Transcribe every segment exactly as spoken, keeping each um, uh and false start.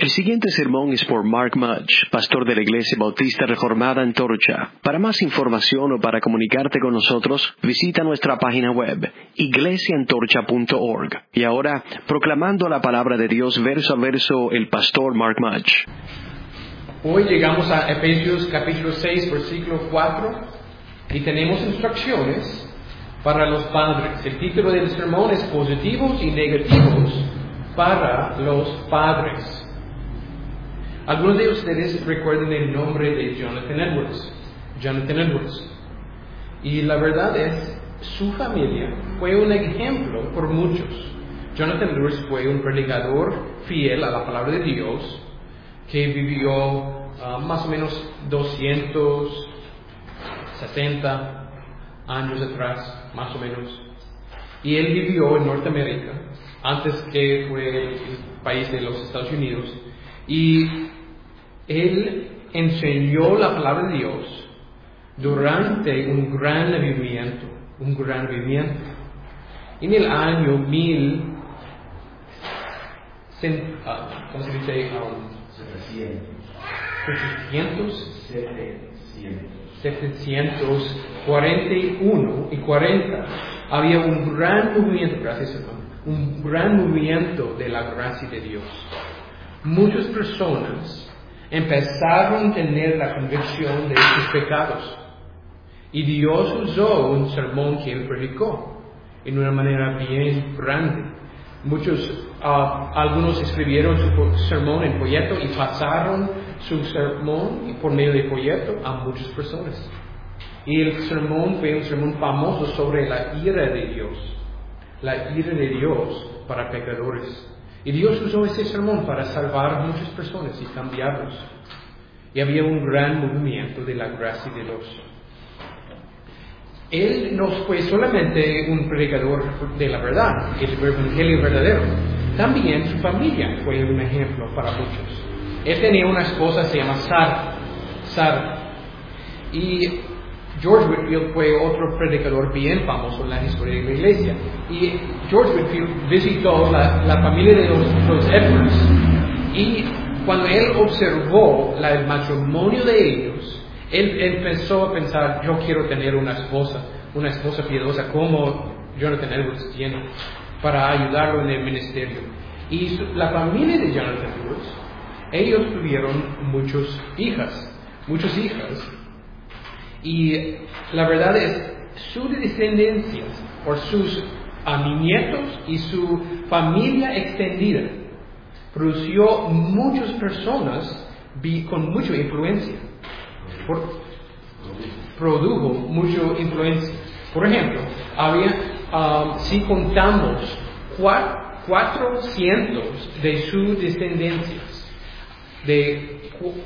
El siguiente sermón es por Mark Mudge, pastor de la Iglesia Bautista Reformada Antorcha. Para más información o para comunicarte con nosotros, visita nuestra página web, iglesia antorcha punto org. Y ahora, proclamando la palabra de Dios verso a verso, el pastor Mark Mudge. Hoy llegamos a Efesios capítulo seis, versículo cuatro, y tenemos instrucciones para los padres. El título del sermón es Positivos y Negativos para los Padres. Algunos de ustedes recuerdan el nombre de Jonathan Edwards. Jonathan Edwards. Y la verdad es, su familia fue un ejemplo por muchos. Jonathan Edwards fue un predicador fiel a la palabra de Dios que vivió uh, más o menos doscientos sesenta años atrás, más o menos. Y él vivió en Norteamérica antes que fue el país de los Estados Unidos. Y él enseñó la palabra de Dios durante un gran avivamiento, un gran avivamiento. En el año mil, ¿cómo se dice? Um, setecientos cuarenta y uno y cuarenta había un gran movimiento, gracias hermano, un gran movimiento de la gracia de Dios. Muchas personas empezaron a tener la convicción de sus pecados y Dios usó un sermón que él predicó en una manera bien grande. Muchos, uh, algunos escribieron su sermón en folleto y pasaron su sermón por medio de folleto a muchas personas. Y el sermón fue un sermón famoso sobre la ira de Dios, la ira de Dios para pecadores. Y Dios usó ese sermón para salvar a muchas personas y cambiarlos. Y había un gran movimiento de la gracia de Dios. Él no fue solamente un predicador de la verdad, el evangelio verdadero. También su familia fue un ejemplo para muchos. Él tenía una esposa, se llama Sara. Sara. Y George Whitefield fue otro predicador bien famoso en la historia de la iglesia. Y George Whitefield visitó la, la familia de los, los Edwards. Y cuando él observó la, el matrimonio de ellos, él empezó a pensar, yo quiero tener una esposa, una esposa piadosa como Jonathan Edwards tiene, para ayudarlo en el ministerio. Y su, la familia de Jonathan Edwards, ellos tuvieron muchas hijas, muchas hijas. Y la verdad es, su descendencia, por sus uh, nietos y su familia extendida, produjo muchas personas vi, con mucha influencia. Por, produjo mucha influencia. Por ejemplo, había, um, si contamos cuatrocientos de sus descendencias, de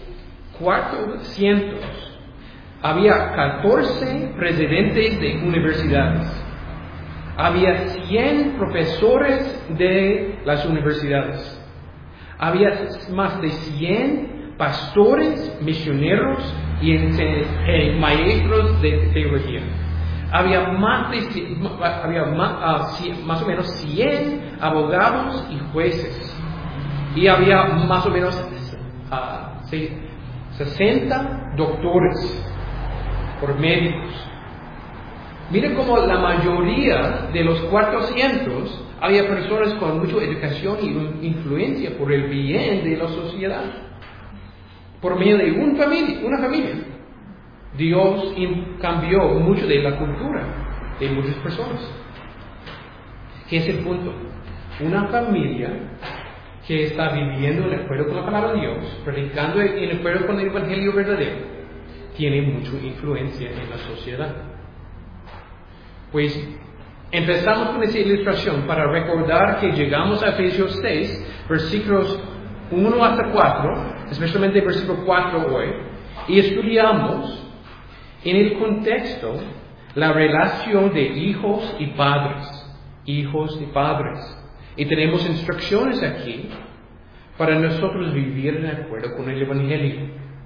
cuatrocientos, había catorce presidentes de universidades. Había cien profesores de las universidades. Había más de cien pastores, misioneros y eh, maestros de teología. Había más, de, había más, uh, más o menos cien abogados y jueces. Y había más o menos uh, sesenta doctores por médicos. Miren cómo la mayoría de los cuatrocientos había personas con mucha educación y influencia por el bien de la sociedad. Por medio de una familia, una familia. Dios cambió mucho de la cultura de muchas personas. ¿Qué es el punto? Una familia que está viviendo en acuerdo con la palabra de Dios, predicando en acuerdo con el evangelio verdadero, tiene mucha influencia en la sociedad. Pues empezamos con esa ilustración para recordar que llegamos a Efesios seis, versículos uno hasta cuatro, especialmente el versículo cuatro hoy, y estudiamos en el contexto la relación de hijos y padres, hijos y padres. Y tenemos instrucciones aquí para nosotros vivir en acuerdo con el evangelio.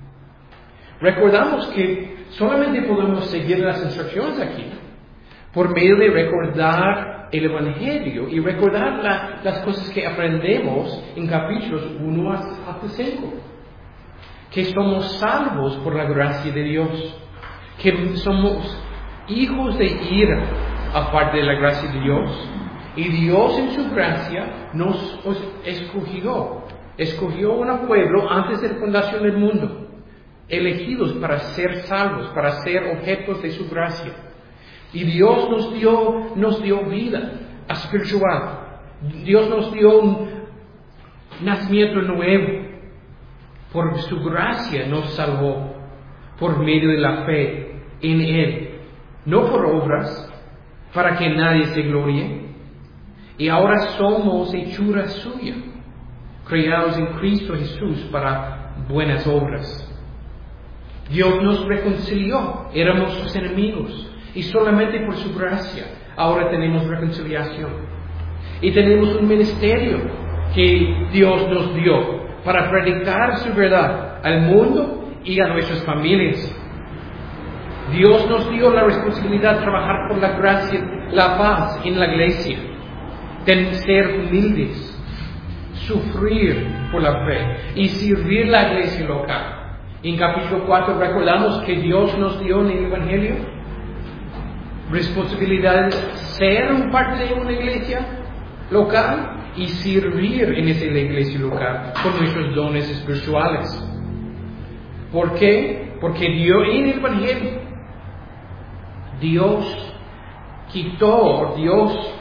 Recordamos que solamente podemos seguir las instrucciones aquí por medio de recordar el Evangelio y recordar la, las cosas que aprendemos en capítulos uno hasta cinco. Que somos salvos por la gracia de Dios. Que somos hijos de ira aparte de la gracia de Dios. Y Dios en su gracia nos escogió. Escogió un pueblo antes de la fundación del mundo. Elegidos para ser salvos, para ser objetos de su gracia. Y Dios nos dio, nos dio vida espiritual. Dios nos dio un nacimiento nuevo. Por su gracia nos salvó. Por medio de la fe en Él. No por obras, para que nadie se gloríe. Y ahora somos hechura suya, creados en Cristo Jesús para buenas obras. Dios nos reconcilió, éramos sus enemigos. Y solamente por su gracia ahora tenemos reconciliación. Y tenemos un ministerio que Dios nos dio para predicar su verdad al mundo y a nuestras familias. Dios nos dio la responsabilidad de trabajar por la gracia, la paz en la iglesia, de ser humildes, sufrir por la fe y servir la iglesia local. En capítulo cuatro recordamos que Dios nos dio en el Evangelio responsabilidad de ser un parte de una iglesia local y servir en esa iglesia local con nuestros dones espirituales. ¿Por qué? Porque Dios en el Evangelio, Dios quitó, Dios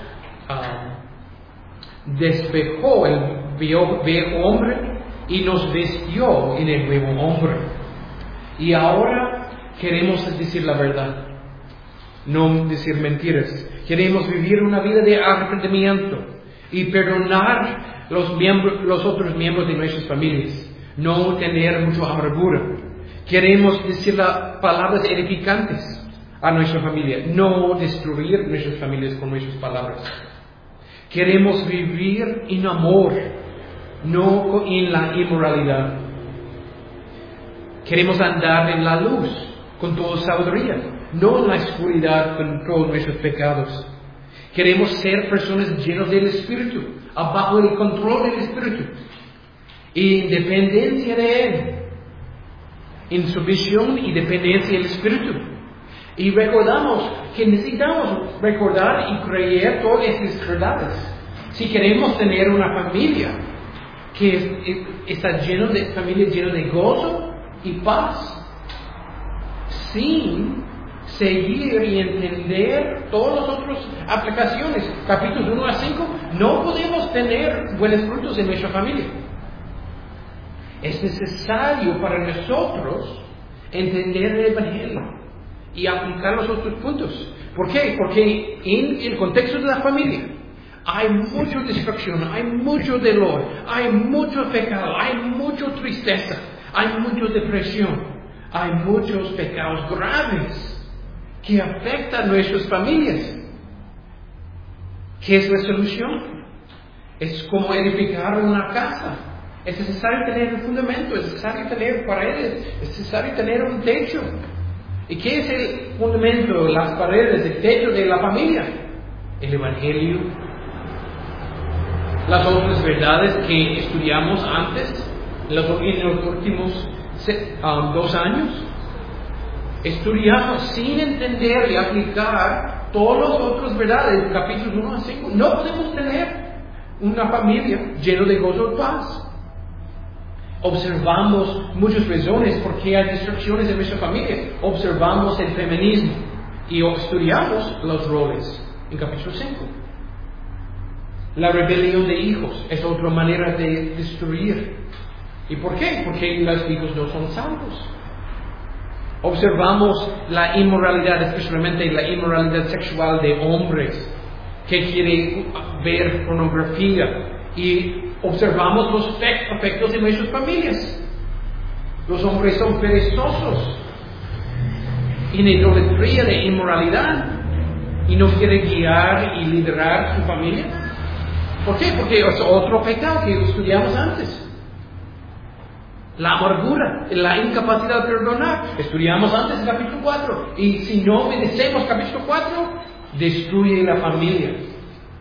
uh, despejó el viejo, viejo hombre y nos vestió en el nuevo hombre. Y ahora queremos decir la verdad. No decir mentiras. Queremos vivir una vida de arrepentimiento y perdonar los miembros, los otros miembros de nuestras familias. No tener mucha amargura. Queremos decir las palabras edificantes a nuestra familia. No destruir nuestras familias con nuestras palabras. Queremos vivir en amor, no en la inmoralidad. Queremos andar en la luz con toda sabiduría, no en la oscuridad con todos nuestros pecados. Queremos ser personas llenas del Espíritu, abajo del control del Espíritu, y dependencia de Él, en sumisión y dependencia del Espíritu. Y recordamos que necesitamos recordar y creer todas estas verdades. Si queremos tener una familia que está llena de familia llena de gozo y paz, sin seguir y entender todas las otras aplicaciones, capítulos uno a cinco, no podemos tener buenos frutos en nuestra familia. Es necesario para nosotros entender el Evangelio y aplicar los otros puntos. ¿Por qué? Porque en el contexto de la familia hay mucha destrucción, hay mucho dolor, hay mucho pecado, hay mucha tristeza, hay mucha depresión, hay muchos pecados graves que afectan a nuestras familias. ¿Qué es la solución? Es como edificar una casa. Es necesario tener un fundamento, es necesario tener paredes, es necesario tener un techo. ¿Y qué es el fundamento, las paredes, el techo de la familia? El Evangelio. Las otras verdades que estudiamos antes, en los últimos um, dos años, estudiamos sin entender y aplicar todas las otras verdades, capítulos uno a cinco. No podemos tener una familia llena de gozo y paz. Observamos muchas razones por qué hay destrucciones en nuestra familia. Observamos el feminismo y estudiamos los roles en capítulo cinco. La rebelión de hijos es otra manera de destruir. ¿Y por qué? Porque los hijos no son salvos. Observamos la inmoralidad, especialmente la inmoralidad sexual de hombres que quieren ver pornografía. Y observamos los efectos de nuestras familias. Los hombres son perezosos, en idolatría de inmoralidad, y no quieren guiar y liderar su familia. ¿Por qué? Porque es otro pecado que estudiamos antes. La amargura, la incapacidad de perdonar. Estudiamos antes el capítulo cuatro. Y si no obedecemos capítulo cuatro, destruye la familia.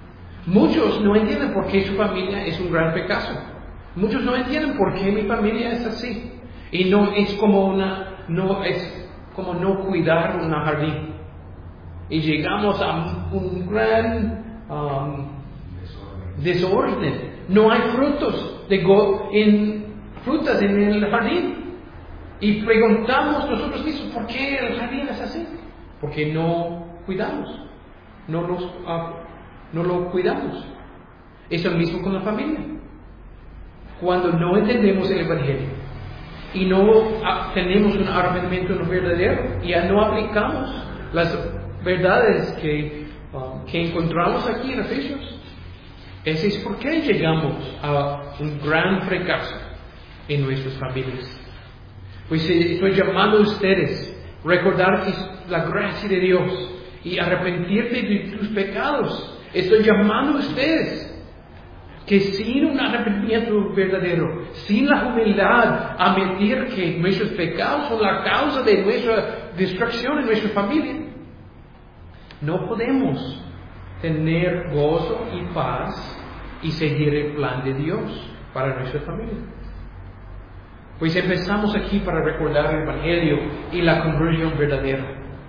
Muchos no entienden por qué su familia es un gran fracaso. Muchos no entienden por qué mi familia es así. Y no es como una, no es como no cuidar un jardín. Y llegamos a un gran um, desorden. No hay frutos de go en frutas en el jardín. Y preguntamos nosotros mismos, ¿por qué el jardín es así? Porque no cuidamos, no, los, uh, no lo cuidamos. Es lo mismo con la familia. Cuando no entendemos el Evangelio y no uh, tenemos un arrepentimiento verdadero y ya no aplicamos las verdades que, uh, que encontramos aquí en Efesios, ese es por qué llegamos a un gran fracaso en nuestras familias. Pues estoy llamando a ustedes a recordar la gracia de Dios y arrepentirte de tus pecados. Estoy llamando a ustedes que sin un arrepentimiento verdadero, sin la humildad, a admitir que nuestros pecados son la causa de nuestra destrucción en nuestra familia, no podemos tener gozo y paz y seguir el plan de Dios para nuestra familia. Pues empezamos aquí para recordar el Evangelio y la conversión verdadera.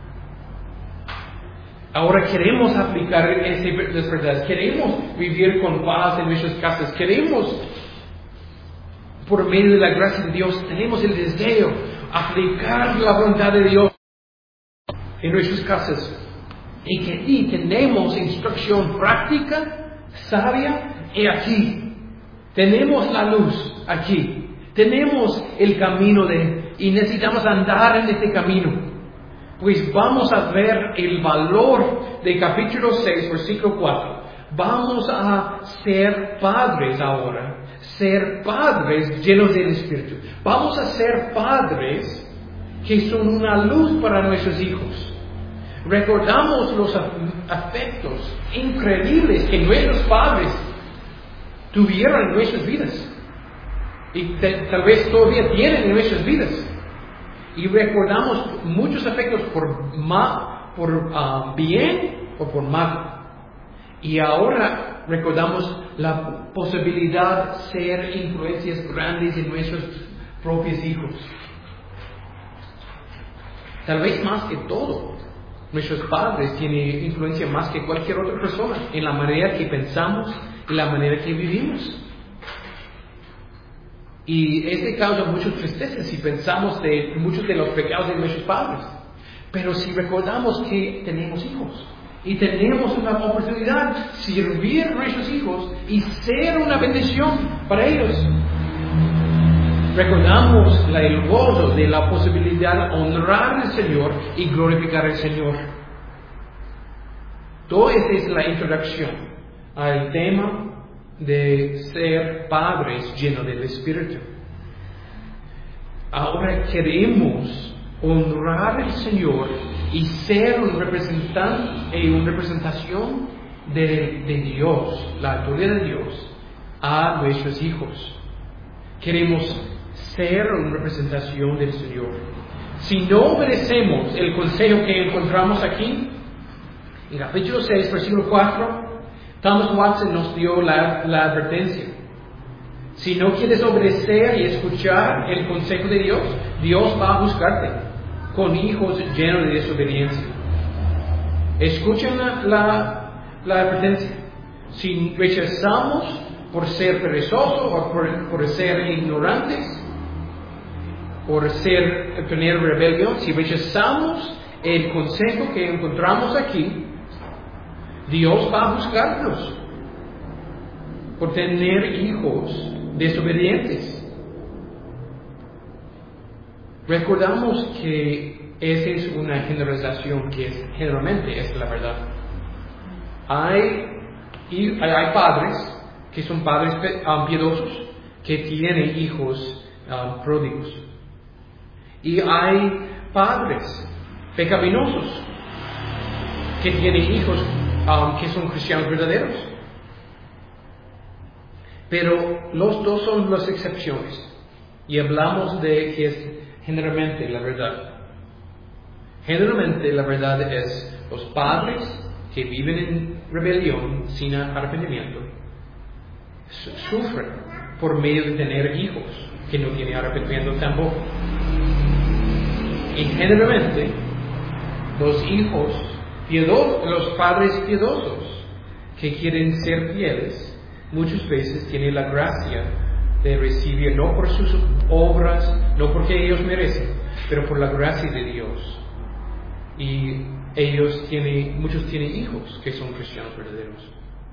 Ahora queremos aplicar esas verdades, queremos vivir con paz en nuestras casas, queremos, por medio de la gracia de Dios, tenemos el deseo de aplicar la voluntad de Dios en nuestras casas. Y que y tenemos instrucción práctica, sabia, y aquí. Tenemos la luz aquí. Tenemos el camino de, y necesitamos andar en este camino. Pues vamos a ver el valor de capítulo seis, versículo cuatro. Vamos a ser padres ahora. Ser padres llenos del Espíritu. Vamos a ser padres que son una luz para nuestros hijos. Recordamos los afectos increíbles que nuestros padres tuvieron en nuestras vidas. Y te, tal vez todavía tienen en nuestras vidas. Y recordamos muchos afectos por, ma, por uh, bien o por mal. Y ahora recordamos la posibilidad de ser influencias grandes en nuestros propios hijos. Tal vez más que todo, nuestros padres tienen influencia más que cualquier otra persona en la manera que pensamos y la manera que vivimos. Y este causa muchas tristezas si pensamos de muchos de los pecados de nuestros padres. Pero si recordamos que tenemos hijos y tenemos una oportunidad de servir a nuestros hijos y ser una bendición para ellos, recordamos la, el gozo de la posibilidad de honrar al Señor y glorificar al Señor. Toda esta es la introducción al tema de ser padres llenos del Espíritu. Ahora queremos honrar al Señor y ser un representante y una representación de, de Dios, la autoridad de Dios, a nuestros hijos. Queremos ser una representación del Señor. Si no obedecemos el consejo que encontramos aquí, en capítulo seis, versículo cuatro, Thomas Watson nos dio la, la advertencia. Si no quieres obedecer y escuchar el consejo de Dios, Dios va a buscarte con hijos llenos de desobediencia. Escuchen la, la, la advertencia. Si rechazamos por ser perezosos o por, por ser ignorantes, por ser, tener rebelión, si rechazamos el consejo que encontramos aquí, Dios va a buscarnos por tener hijos desobedientes. Recordamos que esa es una generalización que es, generalmente es la verdad. Hay, y hay padres que son padres um, piadosos que tienen hijos um, pródigos. Y hay padres pecaminosos que tienen hijos um, que son cristianos verdaderos. Pero los dos son las excepciones. Y hablamos de que es generalmente la verdad. Generalmente la verdad es los padres que viven en rebelión sin arrepentimiento sufre por medio de tener hijos que no tienen arrepentimiento tampoco. Y generalmente los hijos piedosos, los padres piedosos que quieren ser fieles, muchas veces tienen la gracia de recibir, no por sus obras, no porque ellos merecen, pero por la gracia de Dios. Y ellos tienen, muchos tienen hijos que son cristianos verdaderos.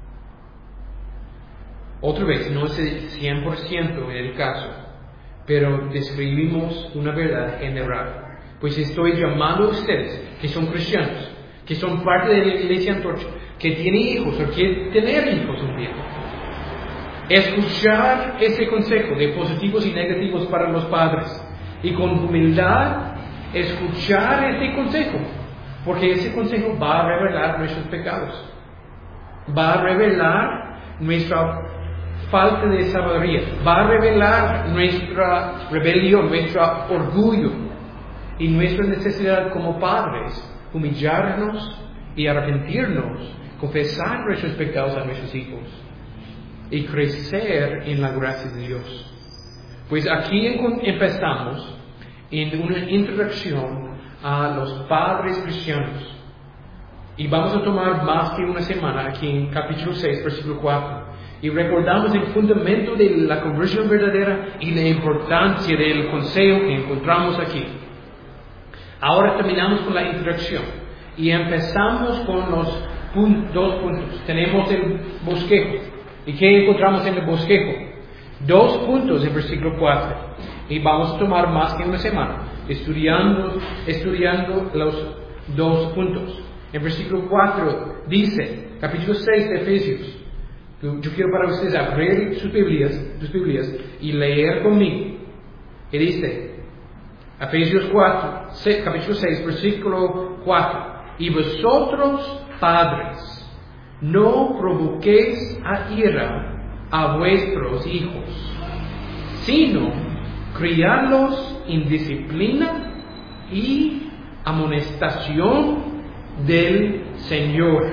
Otra vez, no es el cien por ciento el caso, pero describimos una verdad general. Pues estoy llamando a ustedes que son cristianos, que son parte de la Iglesia Antorcha, que tienen hijos o quieren tener hijos un día. Escuchar ese consejo de positivos y negativos para los padres y con humildad escuchar ese consejo, porque ese consejo va a revelar nuestros pecados, va a revelar nuestra falta de sabiduría, va a revelar nuestra rebelión, nuestro orgullo y nuestra necesidad como padres, humillarnos y arrepentirnos, confesar nuestros pecados a nuestros hijos y crecer en la gracia de Dios. Pues aquí empezamos en una introducción a los padres cristianos. Y vamos a tomar más que una semana aquí en capítulo seis, versículo cuatro. Y recordamos el fundamento de la conversión verdadera y la importancia del consejo que encontramos aquí. Ahora terminamos con la introducción y empezamos con los pun- dos puntos. Tenemos el bosquejo. ¿Y qué encontramos en el bosquejo? Dos puntos en versículo cuatro. Y vamos a tomar más que una semana estudiando, estudiando los dos puntos. En versículo cuatro dice, capítulo seis de Efesios. Yo quiero para ustedes abrir sus Biblias, sus Biblias y leer conmigo. Y dice, Efesios cuatro, capítulo seis, versículo cuatro. Y vosotros, padres, no provoquéis a ira a vuestros hijos, sino criadlos en disciplina y amonestación del Señor.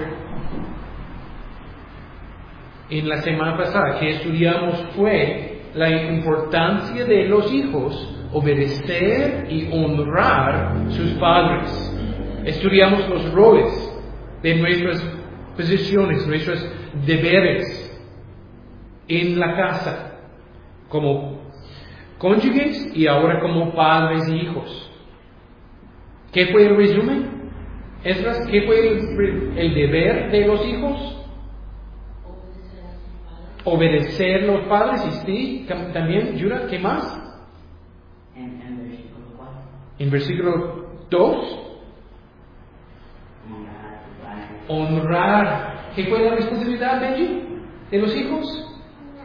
En la semana pasada que estudiamos fue la importancia de los hijos obedecer y honrar sus padres. Estudiamos los roles de nuestras posiciones, nuestros deberes en la casa como cónyuges y ahora como padres y hijos. ¿Qué fue el resumen? Esdras, ¿qué fue el, el deber de los hijos? Obedecer a los padres. Y sí, también, Yura, ¿qué más? En, en versículo cuatro. En versículo dos. Honrar. ¿Qué fue la responsabilidad, Benji, de los hijos?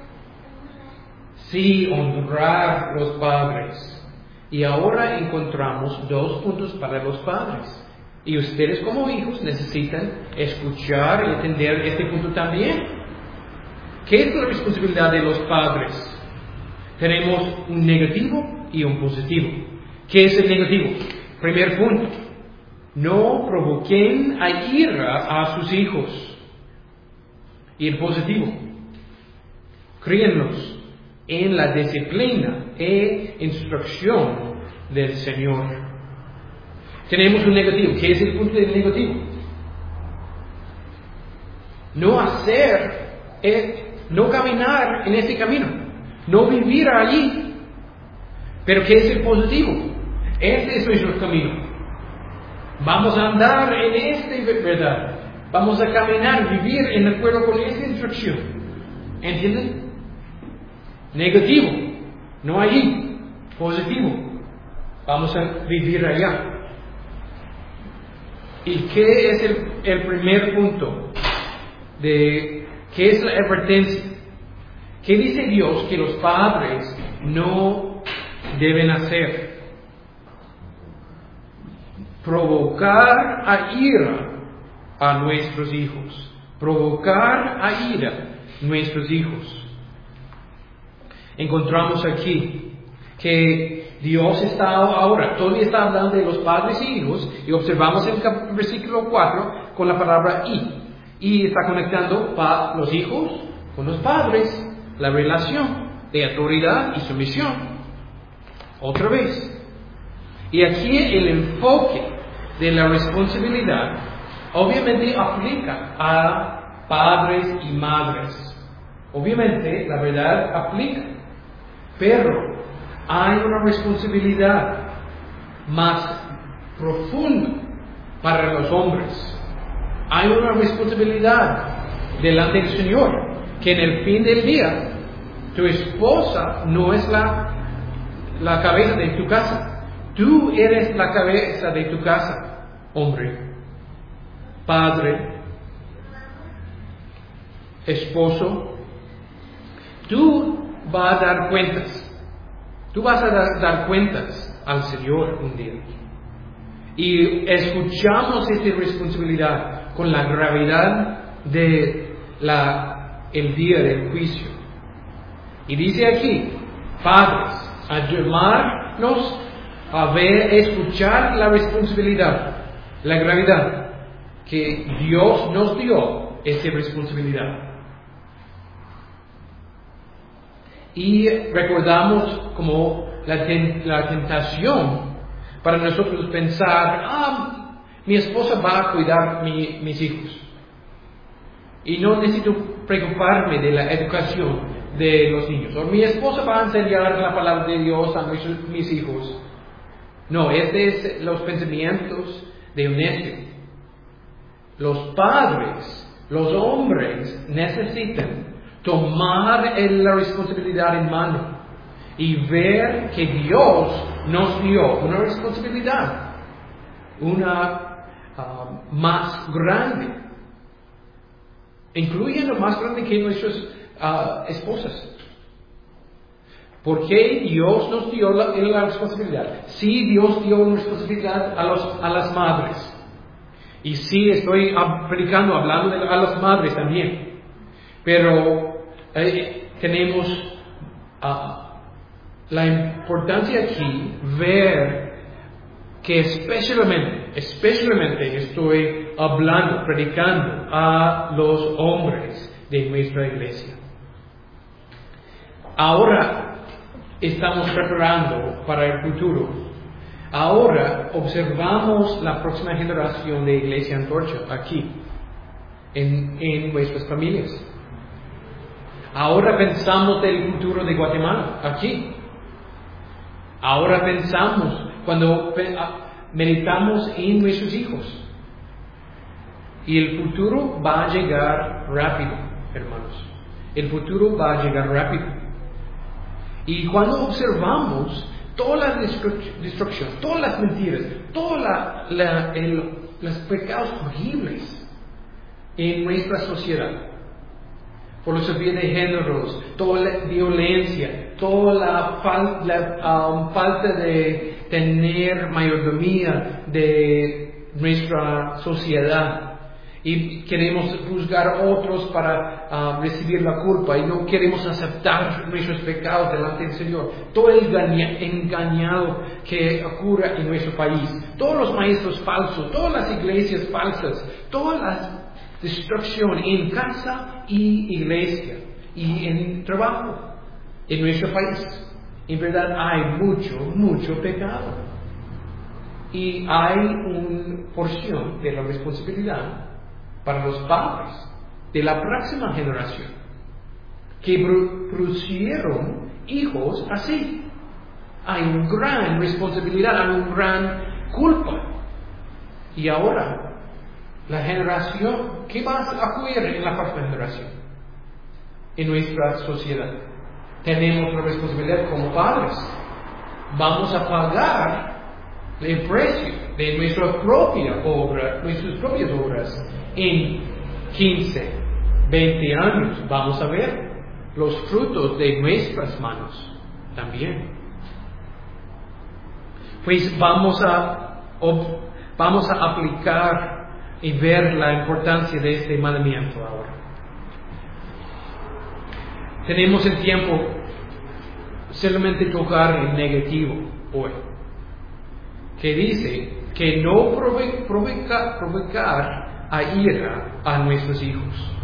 Sí, honrar a los padres. Y ahora encontramos dos puntos para los padres. Y ustedes como hijos necesitan escuchar y entender este punto también. ¿Qué es la responsabilidad de los padres? Tenemos un negativo y un positivo. ¿Qué es el negativo? Primer punto. No provoquen a ira a sus hijos. Y el positivo. Críenlos en la disciplina e instrucción del Señor. Tenemos un negativo. ¿Qué es el punto del negativo? No hacer, eh, no caminar en ese camino, no vivir allí. Pero ¿qué es el positivo? Este es nuestro camino. Vamos a andar en esta verdad. Vamos a caminar, vivir en acuerdo con esta instrucción. ¿Entienden? Negativo, no allí. Positivo, vamos a vivir allá. ¿Y qué es el, el primer punto? De, ¿qué es la advertencia? ¿Qué dice Dios que los padres no deben hacer? Provocar a ira a nuestros hijos. Provocar a ira a nuestros hijos. Encontramos aquí que Dios está ahora, todavía está hablando de los padres y hijos, y observamos en el versículo cuatro con la palabra y. Y está conectando pa- los hijos con los padres, la relación de autoridad y sumisión. Otra vez. Y aquí el enfoque de la responsabilidad obviamente aplica a padres y madres. Obviamente la verdad aplica, pero hay una responsabilidad más profunda para los hombres. Hay una responsabilidad delante del Señor, que en el fin del día tu esposa no es la, la cabeza de tu casa. Tú eres la cabeza de tu casa, hombre, padre, esposo. Tú vas a dar cuentas. Tú vas a dar, dar cuentas al Señor un día. Y escuchamos esta responsabilidad con la gravedad de la, el día del juicio. Y dice aquí, padres, a llamarnos a ver, escuchar la responsabilidad, la gravedad que Dios nos dio, esa responsabilidad. Y recordamos como la, ten, la tentación para nosotros pensar, ah, mi esposa va a cuidar mi, mis hijos. Y no necesito preocuparme de la educación de los niños. O mi esposa va a enseñar la palabra de Dios a mis, mis hijos. No, estos son los pensamientos de un necio. Los padres, los hombres necesitan tomar la responsabilidad en mano y ver que Dios nos dio una responsabilidad, una uh, más grande, incluyendo más grande que nuestras uh, esposas. ¿Por qué Dios nos dio la, la responsabilidad? Sí, Dios dio una responsabilidad a, los, a las madres. Y sí, estoy predicando, hablando de, a las madres también. Pero eh, tenemos uh, la importancia aquí, ver que especialmente, especialmente estoy hablando, predicando a los hombres de nuestra iglesia. Ahora estamos preparando para el futuro. Ahora observamos la próxima generación de Iglesia Antorcha aquí, en, en nuestras familias. Ahora pensamos del futuro de Guatemala, aquí. Ahora pensamos, cuando meditamos en nuestros hijos. Y el futuro va a llegar rápido, hermanos. El futuro va a llegar rápido. Y cuando observamos toda la destrucción, todas las mentiras, todos la, la, los pecados horribles en nuestra sociedad, por los de géneros, toda la violencia, toda la, fal, la um, falta de tener mayordomía de nuestra sociedad. Y queremos juzgar a otros para uh, recibir la culpa y no queremos aceptar nuestros pecados delante del Señor. Todo el engaña, engañado que ocurre en nuestro país, todos los maestros falsos, todas las iglesias falsas, toda la destrucción en casa y iglesia y en trabajo en nuestro país. En verdad hay mucho, mucho pecado. Y hay una porción de la responsabilidad para los padres de la próxima generación que producieron hijos así. Hay una gran responsabilidad, hay una gran culpa. Y ahora, la generación, ¿qué va a ocurrir en la próxima generación? En nuestra sociedad. Tenemos la responsabilidad como padres. Vamos a pagar el precio de nuestra propia obra, nuestras propias obras. En quince, veinte años vamos a ver los frutos de nuestras manos también. Pues vamos a, vamos a aplicar y ver la importancia de este mandamiento ahora. Tenemos el tiempo solamente tocar el negativo hoy, que dice que no provoca, provocar a ira a nuestros hijos.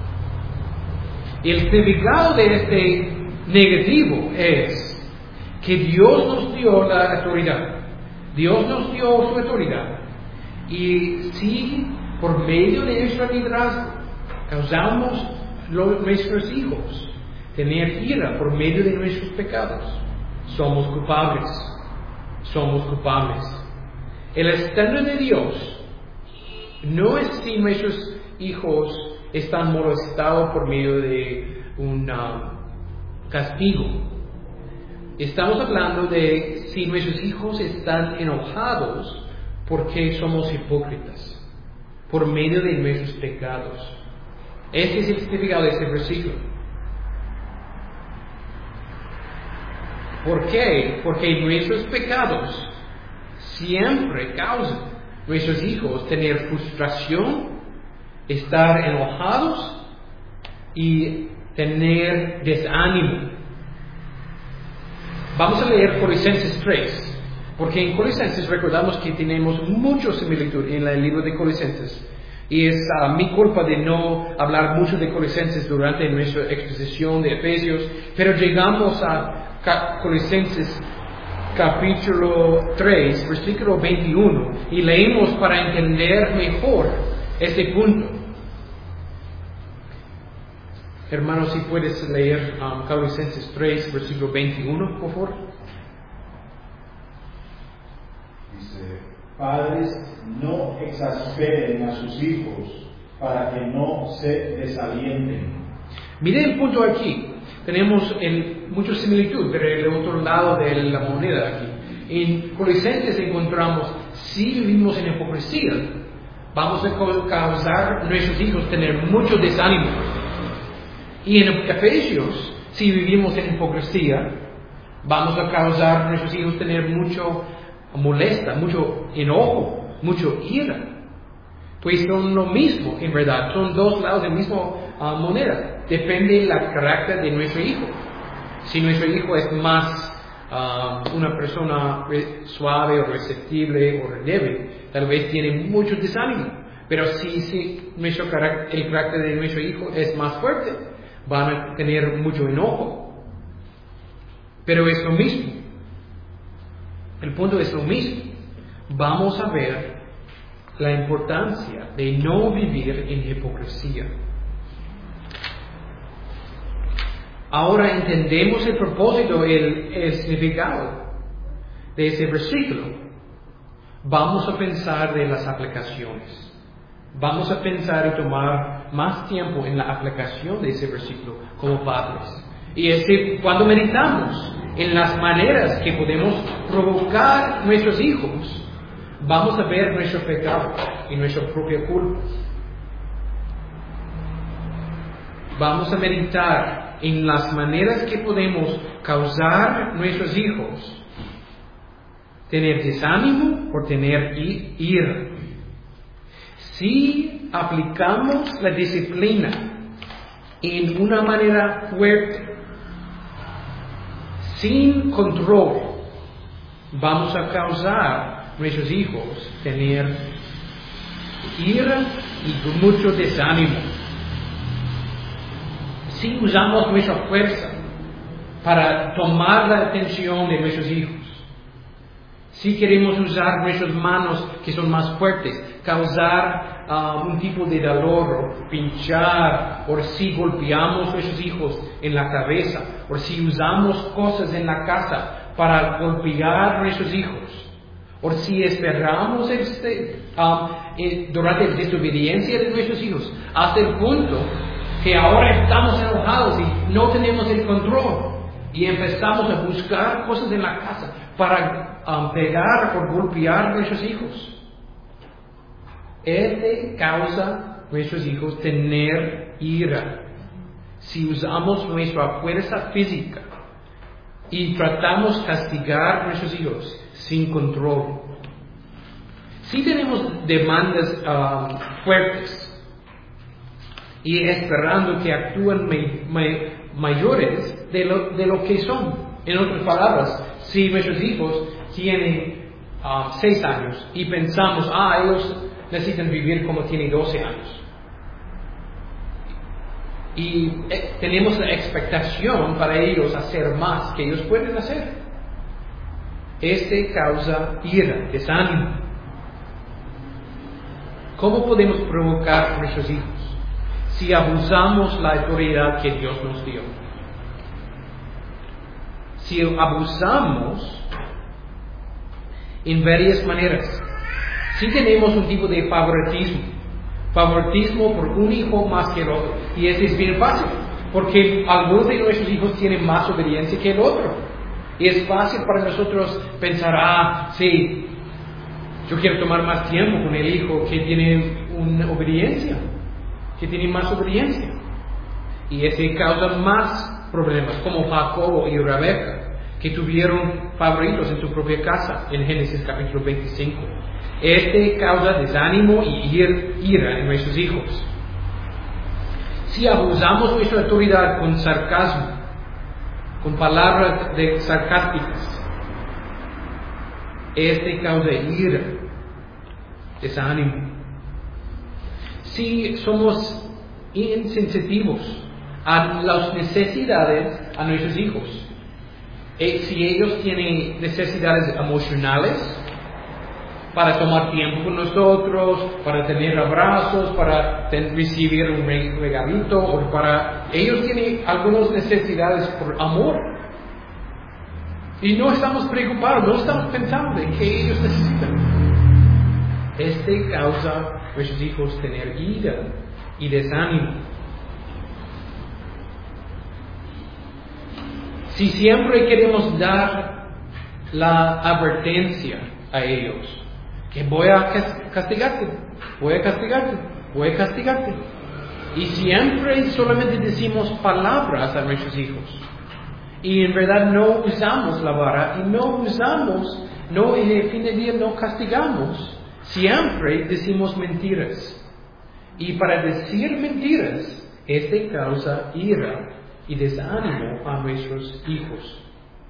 El significado de este negativo es que Dios nos dio la autoridad. Dios nos dio su autoridad. Y si por medio de nuestro liderazgo causamos a nuestros hijos tener ira por medio de nuestros pecados, somos culpables. Somos culpables. El estándar de Dios no es si nuestros hijos están molestados por medio de un uh, castigo. Estamos hablando de si nuestros hijos están enojados porque somos hipócritas, por medio de nuestros pecados. Ese es el significado de este versículo. ¿Por qué? Porque nuestros pecados siempre causan a nuestros hijos tener frustración, estar enojados y tener desánimo. Vamos a leer Colosenses tres, porque en Colosenses recordamos que tenemos mucha similitud en el libro de Colosenses. Y es uh, mi culpa de no hablar mucho de Colosenses durante nuestra exposición de Efesios, pero llegamos a Colosenses capítulo tres, versículo veintiuno, y leemos para entender mejor este punto. Hermanos, si puedes leer um, Colosenses tres, versículo veintiuno, por favor. Dice: padres, no exasperen a sus hijos para que no se desalienten. Miren el punto aquí. Tenemos en mucha similitud, pero el otro lado de la moneda aquí. En Colosenses encontramos, si vivimos en hipocresía, vamos a causar a nuestros hijos tener mucho desánimo. Y en Efesios, si vivimos en hipocresía, vamos a causar a nuestros hijos tener mucho molesta, mucho enojo, mucho ira. Pues son lo mismo, en verdad, son dos lados de la misma uh, moneda. Depende del carácter de nuestro hijo. Si nuestro hijo es más uh, una persona suave o receptible o débil, tal vez tiene mucho desánimo. Pero si, si nuestro carácter, el carácter de nuestro hijo es más fuerte, van a tener mucho enojo. Pero es lo mismo. El punto es lo mismo. Vamos a ver la importancia de no vivir en hipocresía. Ahora entendemos el propósito, el, el significado de ese versículo. Vamos a pensar de las aplicaciones. Vamos a pensar y tomar más tiempo en la aplicación de ese versículo como padres. Y es que cuando meditamos en las maneras que podemos provocar a nuestros hijos, vamos a ver nuestro pecado y nuestra propia culpa. Vamos a meditar en las maneras que podemos causar a nuestros hijos tener desánimo o tener ira. Si aplicamos la disciplina en una manera fuerte, sin control, vamos a causar a nuestros hijos tener ira y mucho desánimo. Si usamos nuestra fuerza para tomar la atención de nuestros hijos, si queremos usar nuestras manos que son más fuertes, causar uh, un tipo de dolor, o pinchar, o si golpeamos a nuestros hijos en la cabeza, o si usamos cosas en la casa para golpear a nuestros hijos, o si esperamos este, um, eh, durante la desobediencia de nuestros hijos, hasta el punto que ahora estamos enojados y no tenemos el control y empezamos a buscar cosas en la casa para um, pegar o golpear a nuestros hijos. Este causa a nuestros hijos tener ira. Si usamos nuestra fuerza física y tratamos de castigar a nuestros hijos sin control. Si tenemos demandas um, fuertes y esperando que actúen may, may, mayores de lo, de lo que son. En otras palabras, si nuestros hijos tienen uh, seis años y pensamos, ah, ellos necesitan vivir como tiene doce años. Y eh, tenemos la expectación para ellos hacer más que ellos pueden hacer. Este causa ira, desánimo. ¿Cómo podemos provocar a nuestros hijos? Si abusamos la autoridad que Dios nos dio. Si abusamos en varias maneras. Si tenemos un tipo de favoritismo. Favoritismo por un hijo más que el otro. Y eso es bien fácil. Porque algunos de nuestros hijos tienen más obediencia que el otro. Y es fácil para nosotros pensar, ah, sí, yo quiero tomar más tiempo con el hijo que tiene una obediencia. Que tiene más obediencia. Y eso causa más problemas. Como Jacobo y Rebeca, que tuvieron favoritos en su propia casa. En Génesis capítulo veinticinco. Este causa desánimo y ira en nuestros hijos. Si abusamos de nuestra autoridad con sarcasmo, con palabras de sarcásticas, este causa ira, desánimo. Si somos insensitivos a las necesidades a nuestros hijos, si ellos tienen necesidades emocionales, para tomar tiempo con nosotros, para tener abrazos, para ten, recibir un regalito, o para... Ellos tienen algunas necesidades por amor. Y no estamos preocupados, no estamos pensando en qué ellos necesitan. Este causa a nuestros hijos tener ira y desánimo. Si siempre queremos dar la advertencia a ellos, que voy a castigarte, voy a castigarte, voy a castigarte. Y siempre solamente decimos palabras a nuestros hijos. Y en verdad no usamos la vara y no usamos, no, en el fin del día no castigamos. Siempre decimos mentiras. Y para decir mentiras, este causa ira y desánimo a nuestros hijos.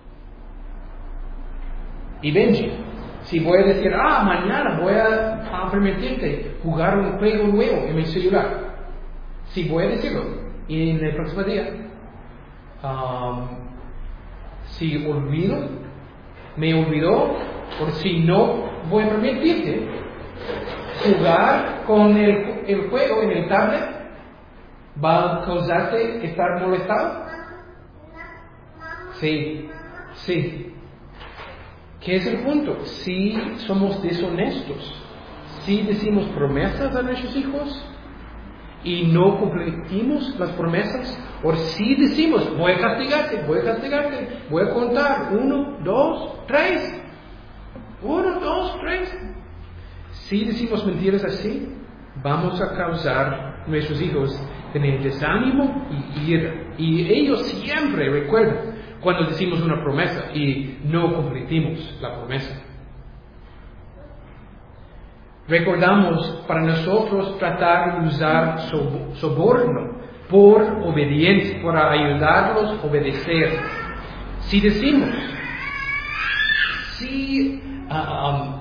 Y Benji, si voy a decir, ah, mañana voy a, a permitirte jugar un juego nuevo en mi celular. Si voy a decirlo, y en el próximo día, um, si olvido, me olvidó, o si no voy a permitirte jugar con el, el juego en el tablet, ¿va a causarte estar molestado? Sí, sí. ¿Qué es el punto? Si somos deshonestos, si decimos promesas a nuestros hijos y no cumplimos las promesas, o si decimos voy a castigarte, voy a castigarte, voy a contar uno, dos, tres, uno, dos, tres. Si decimos mentiras así, vamos a causar a nuestros hijos tener desánimo y ira. Y ellos siempre recuerdan cuando decimos una promesa y no cumplimos la promesa. Recordamos para nosotros tratar de usar soborno por obediencia, para ayudarlos a obedecer. Si decimos, si, uh, um,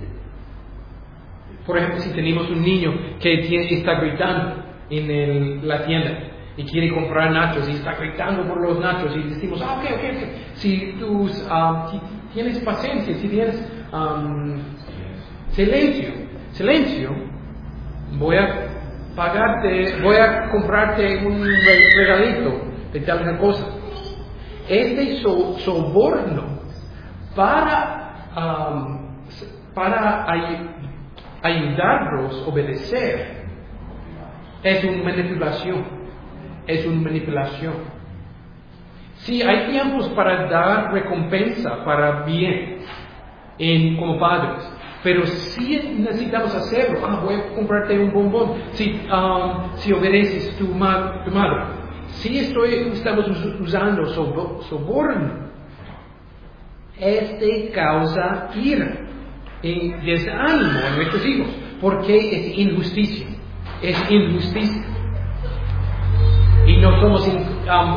por ejemplo, si tenemos un niño que tiene, está gritando en el, la tienda, y quiere comprar nachos y está gritando por los nachos y decimos, ah, ok, ok, ok. Si tú um, si tienes paciencia, si tienes um, silencio, silencio, voy a pagarte, voy a comprarte un regalito de tal cosa. Este so, soborno para, um, para ay, ayudarlos a obedecer es una manipulación. Es una manipulación. Sí, hay tiempos para dar recompensa para bien en, como padres, pero sí necesitamos hacerlo. Ah, voy a comprarte un bombón si, um, si obedeces tu, ma- tu madre. Sí estoy, estamos usando soborno. Este causa ira y desánimo a nuestros hijos, porque es injusticia. Es injusticia. Y no somos um,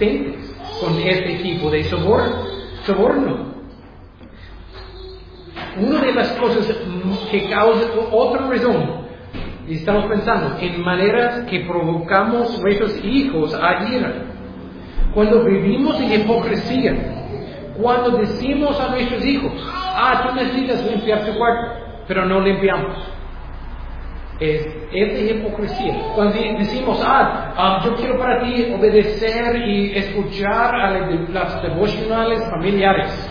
consistentes con este tipo de soborno. soborno. una de las cosas que causa otra razón, y estamos pensando en maneras que provocamos a nuestros hijos a ira. Cuando vivimos en hipocresía, cuando decimos a nuestros hijos, ah, tú necesitas limpiar tu cuarto, pero no limpiamos. Es, es de hipocresía. Cuando decimos, ah, um, yo quiero para ti obedecer y escuchar a las devocionales familiares,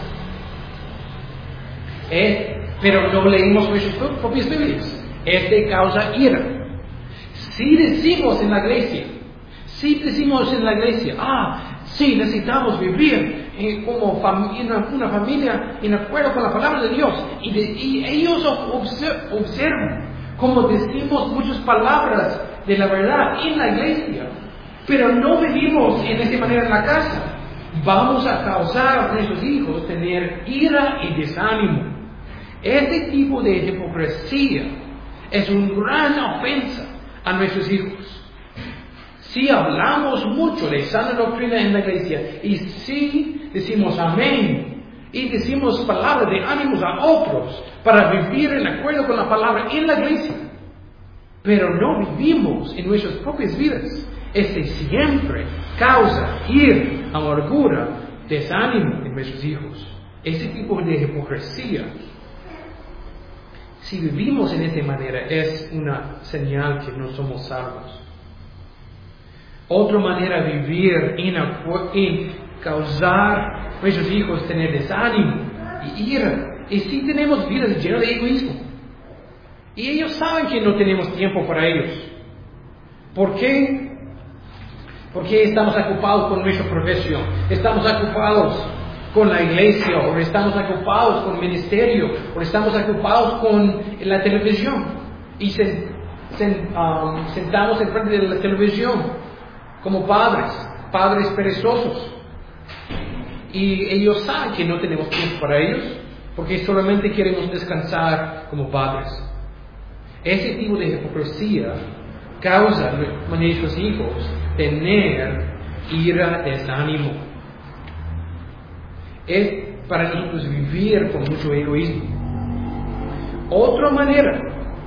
eh, pero no leímos nuestras propias Biblias. Es de causa ira. Si decimos en la iglesia, si decimos en la iglesia, ah, sí, necesitamos vivir eh, como fam- una, una familia en acuerdo con la palabra de Dios, y, de, y ellos obser- observan como decimos muchas palabras de la verdad en la iglesia, pero no vivimos en esta manera en la casa, vamos a causar a nuestros hijos tener ira y desánimo. Este tipo de hipocresía es una gran ofensa a nuestros hijos. Si hablamos mucho de sana doctrina en la iglesia, y si decimos amén, y decimos palabras de ánimos a otros para vivir en acuerdo con la palabra en la iglesia, pero no vivimos en nuestras propias vidas, este siempre causa ira, amargura, desánimo en nuestros hijos. Ese tipo de hipocresía, si vivimos en esta manera, es una señal que no somos salvos. Otra manera de vivir en, en causar a nuestros hijos tener desánimo y ira es si tenemos vidas llenas de egoísmo. Y ellos saben que no tenemos tiempo para ellos. ¿Por qué? Porque estamos ocupados con nuestra profesión, estamos ocupados con la iglesia, o estamos ocupados con el ministerio, o estamos ocupados con la televisión. Y se, se, um, sentamos enfrente de la televisión como padres, padres perezosos. Y ellos saben que no tenemos tiempo para ellos, porque solamente queremos descansar como padres. Ese tipo de hipocresía causa a nuestros hijos tener ira, desánimo. Es para nosotros vivir con mucho egoísmo. Otra manera,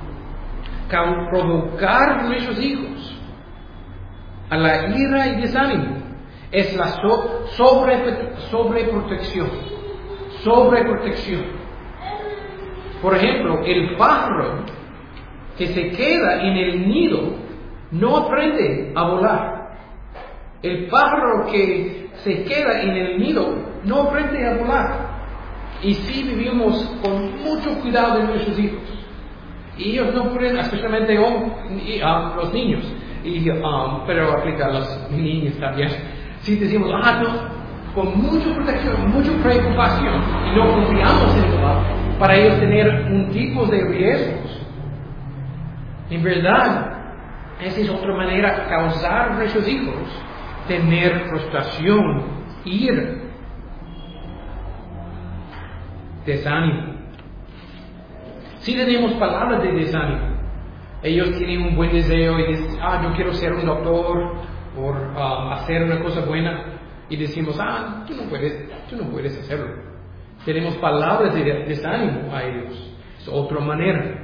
provocar a nuestros hijos a la ira y desánimo, es la so, sobre, sobreprotección. Sobreprotección. Por ejemplo, el pájaro que se queda en el nido no aprende a volar. El pájaro que se queda en el nido no aprende a volar. Y si vivimos con mucho cuidado de nuestros hijos, y ellos no pueden, especialmente um, los niños, y, um, pero aplica a los niños también. Si decimos, ah, no, con mucha protección, mucha preocupación, y no confiamos en Jehová, para ellos tener un tipo de riesgos. En verdad, esa es otra manera de causar a nuestros hijos tener frustración, ira, desánimo. Si tenemos palabras de desánimo, ellos tienen un buen deseo y dicen, ah, yo quiero ser un doctor por um, hacer una cosa buena, y decimos, ah, tú no puedes, tú no puedes hacerlo. Tenemos palabras de desánimo a ellos. Es otra manera.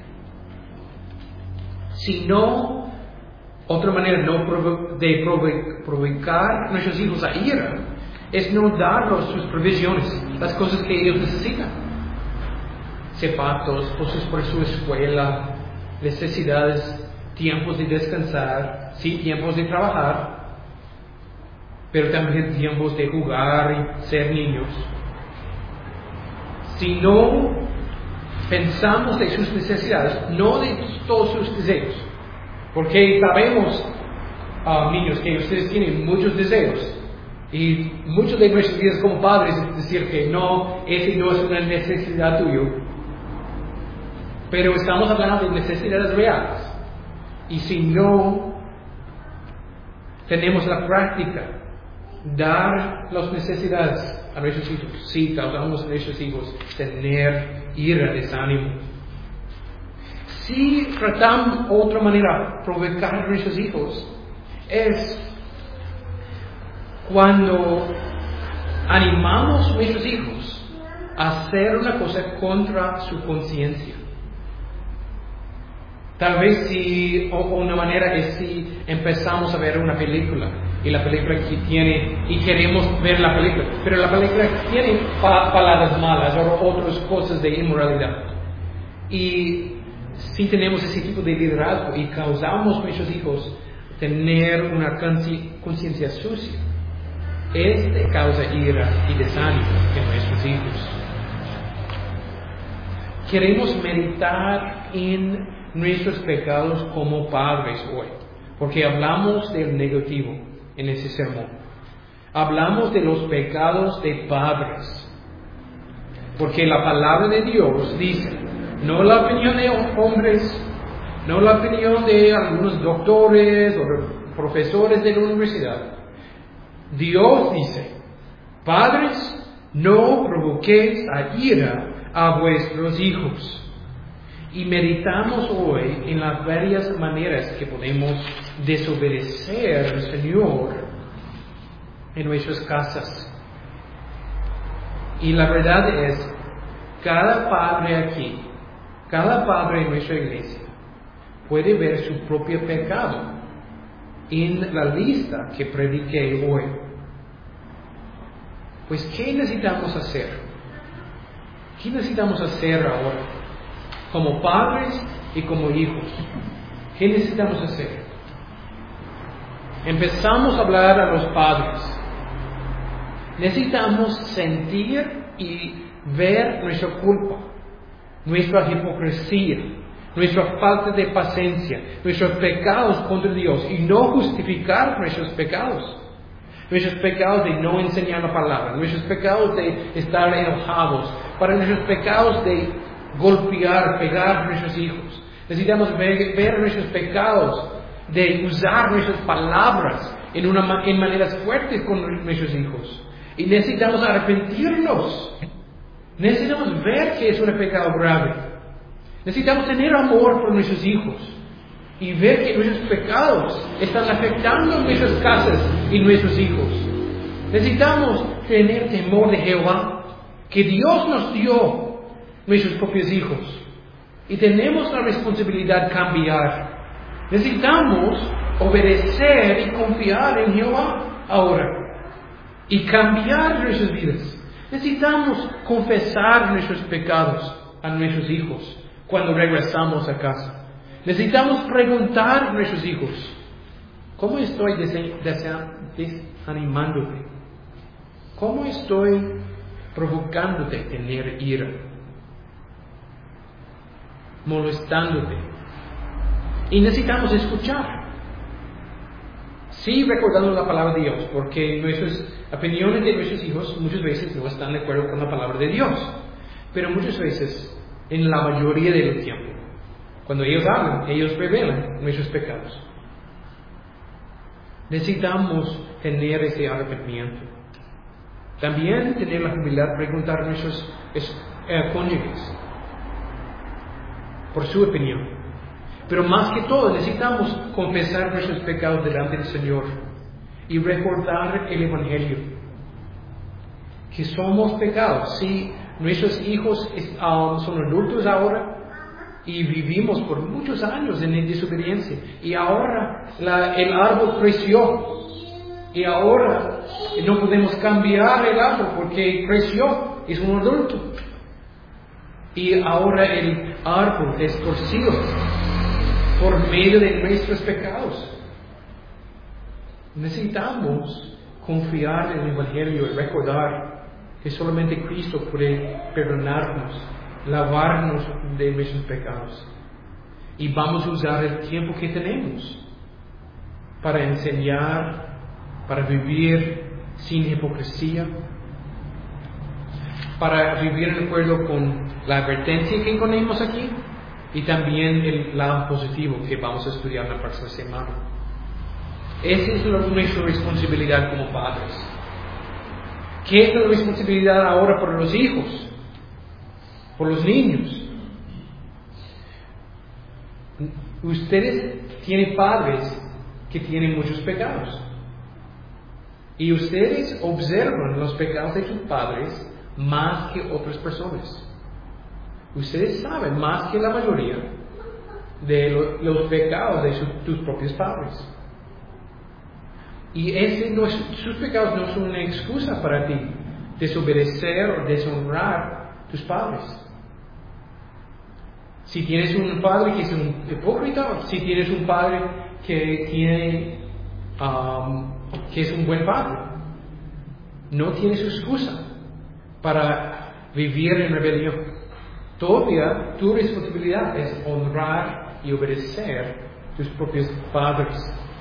Si no, otra manera no provo- de provo- provocar a nuestros hijos a ira es no darlos sus provisiones, las cosas que ellos necesitan. Zapatos, cosas para su escuela, necesidades, tiempos de descansar, sí, tiempos de trabajar, pero también tiempos de jugar y ser niños. Si no pensamos de sus necesidades, no de todos sus deseos, porque sabemos, uh, niños, que ustedes tienen muchos deseos, y muchos de nuestras vidas como padres es decir que no, ese no es una necesidad tuya, pero estamos hablando de necesidades reales. Y si no tenemos la práctica dar las necesidades a nuestros hijos, sí, causamos a nuestros hijos tener ira, desánimo. Si tratamos otra manera de provocar a nuestros hijos, es cuando animamos a nuestros hijos hacer una cosa contra su conciencia. Tal vez si, o, o una manera es si empezamos a ver una película y la película que tiene, y queremos ver la película, pero la película tiene pa- palabras malas o otras cosas de inmoralidad. Y si tenemos ese tipo de liderazgo y causamos a nuestros hijos tener una consci- conciencia sucia, este causa ira y desánimo en nuestros hijos. Queremos meditar en nuestros pecados como padres hoy, porque hablamos del negativo en ese sermón. Hablamos de los pecados de padres, porque la palabra de Dios dice, no la opinión de hombres, no la opinión de algunos doctores o profesores de la universidad. Dios dice, padres, no provoquéis a ira a vuestros hijos. Y meditamos hoy en las varias maneras que podemos desobedecer al Señor en nuestras casas. Y la verdad es, cada padre aquí, cada padre en nuestra iglesia, puede ver su propio pecado en la lista que prediqué hoy. Pues, ¿qué necesitamos hacer? ¿Qué necesitamos hacer ahora? Como padres y como hijos. ¿Qué necesitamos hacer? Empezamos a hablar a los padres. Necesitamos sentir y ver nuestra culpa, nuestra hipocresía, nuestra falta de paciencia, nuestros pecados contra Dios y no justificar nuestros pecados. Nuestros pecados de no enseñar la palabra, nuestros pecados de estar enojados, para nuestros pecados de golpear, pegar a nuestros hijos. Necesitamos ver, ver nuestros pecados de usar nuestras palabras en, una, en maneras fuertes con nuestros hijos. Y necesitamos arrepentirnos. Necesitamos ver que es un pecado grave. Necesitamos tener amor por nuestros hijos y ver que nuestros pecados están afectando nuestras casas y nuestros hijos. Necesitamos tener temor de Jehová, que Dios nos dio nuestros propios hijos. Y tenemos la responsabilidad de cambiar. Necesitamos obedecer y confiar en Jehová ahora y cambiar nuestras vidas. Necesitamos confesar nuestros pecados a nuestros hijos cuando regresamos a casa. Necesitamos preguntar a nuestros hijos, ¿cómo estoy desanimándote? ¿Cómo estoy provocándote a tener ira? Molestándote. Y necesitamos escuchar. Sí, recordando la palabra de Dios, porque nuestras opiniones de nuestros hijos muchas veces no están de acuerdo con la palabra de Dios. Pero muchas veces, en la mayoría del tiempo, cuando ellos hablan, ellos revelan nuestros pecados. Necesitamos tener ese arrepentimiento. También tener la humildad de preguntar a nuestros eh, cónyuges por su opinión. Pero más que todo, necesitamos confesar nuestros pecados delante del Señor y recordar el Evangelio. Que somos pecados. Si nuestros hijos um, son adultos ahora y vivimos por muchos años en desobediencia, y ahora la, el árbol creció, y ahora no podemos cambiar el árbol porque creció, es un adulto, y ahora el árbol es torcido por medio de nuestros pecados. Necesitamos confiar en el Evangelio y recordar que solamente Cristo puede perdonarnos, lavarnos de nuestros pecados. Y vamos a usar el tiempo que tenemos para enseñar, para vivir sin hipocresía, para vivir en acuerdo con la advertencia que encontramos aquí y también el lado positivo que vamos a estudiar la próxima semana. Esa es nuestra responsabilidad como padres. ¿Qué es la responsabilidad ahora por los hijos? Por los niños. Ustedes tienen padres que tienen muchos pecados. Y ustedes observan los pecados de sus padres más que otras personas. Ustedes saben más que la mayoría de lo, los pecados de su, tus propios padres. Y ese no es, sus pecados no son una excusa para ti desobedecer o deshonrar a tus padres. Si tienes un padre que es un hipócrita, si tienes un padre que tiene um, que es un buen padre, no tienes excusa para vivir en rebelión. Todavía tu responsabilidad es honrar y obedecer a tus propios padres.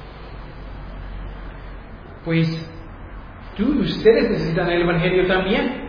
Pues tú, ustedes necesitan el Evangelio también.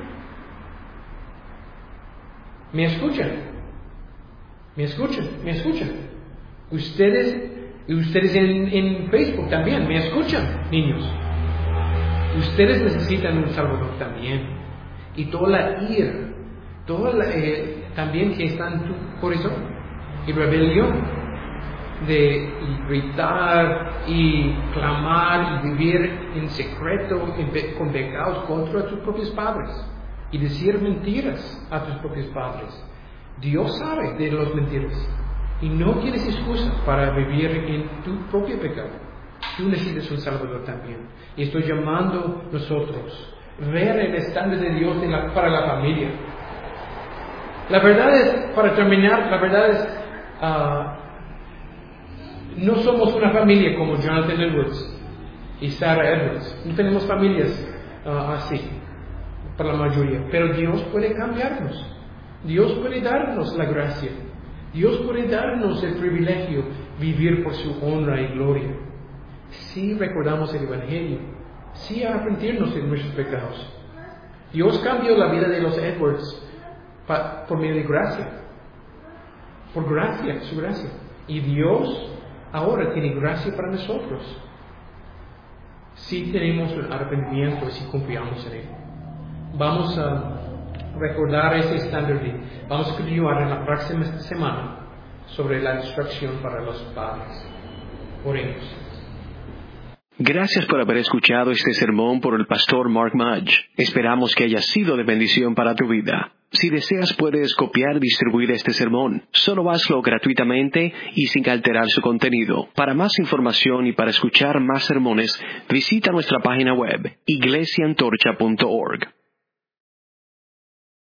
¿Me escuchan? ¿Me escuchan? ¿Me escuchan? Ustedes, ustedes en, en Facebook también, ¿me escuchan, niños? Ustedes necesitan un Salvador también. Y toda la ira, toda la, eh, también que está en tu corazón, y rebelión, de gritar y clamar y vivir en secreto en pe- con pecados contra tus propios padres y decir mentiras a tus propios padres. Dios sabe de las mentiras y no tienes excusa para vivir en tu propio pecado. Tú necesitas un Salvador también. Y estoy llamando a nosotros ver el estándar de Dios en la, para la familia. La verdad es, para terminar, la verdad es uh, no somos una familia como Jonathan Edwards y Sarah Edwards. No tenemos familias uh, así, para la mayoría. Pero Dios puede cambiarnos. Dios puede darnos la gracia. Dios puede darnos el privilegio de vivir por su honra y gloria. Si recordamos el Evangelio, si arrepentirnos de nuestros pecados. Dios cambió la vida de los Edwards pa, por medio de gracia. Por gracia, su gracia. Y Dios ahora tiene gracia para nosotros. Si tenemos un arrepentimiento y si confiamos en Él. Vamos a recordar ese estándar. Vamos a continuar en la próxima semana sobre la instrucción para los padres. Oremos. Gracias por haber escuchado este sermón por el pastor Mark Mudge. Esperamos que haya sido de bendición para tu vida. Si deseas, puedes copiar y distribuir este sermón. Solo hazlo gratuitamente y sin alterar su contenido. Para más información y para escuchar más sermones, visita nuestra página web, iglesia antorcha punto org.